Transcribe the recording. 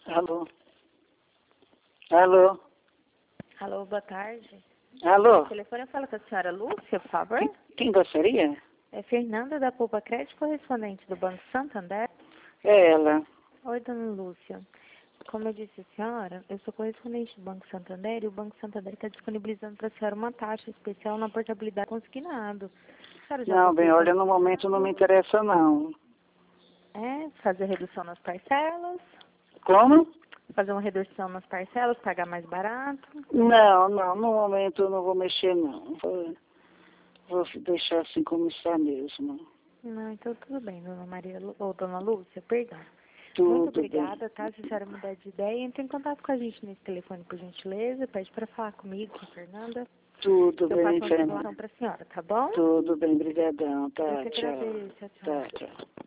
Alô? Alô? Alô, boa tarde. Alô? O telefone fala com a senhora Lúcia, por favor. Quem gostaria? É Fernanda da Poupa Crédito, correspondente do Banco Santander. É ela. Oi, dona Lúcia. Como eu disse à senhora, eu sou correspondente do Banco Santander e o Banco Santander está disponibilizando para a senhora uma taxa especial na portabilidade consignado. A senhora já Não, bem, procurou olha, no momento não me interessa, não. fazer redução nas parcelas? Como? Fazer uma redução nas parcelas, pagar mais barato? Não, no momento eu não vou mexer, não. Vou deixar assim como está mesmo. Não, então tudo bem, dona Maria, ou dona Lúcia, perdão. Muito Tudo bem. obrigada, tá? Se a senhora mudar de ideia, entre em contato com a gente nesse telefone, por gentileza. Pede para falar comigo, com a Fernanda. Tudo Eu passo bem, uma Fernanda. informação para a senhora, tá bom? Tudo bem, brigadão. Tá, Eu que tchau. agradeço. Tchau, tchau. Tá, tchau.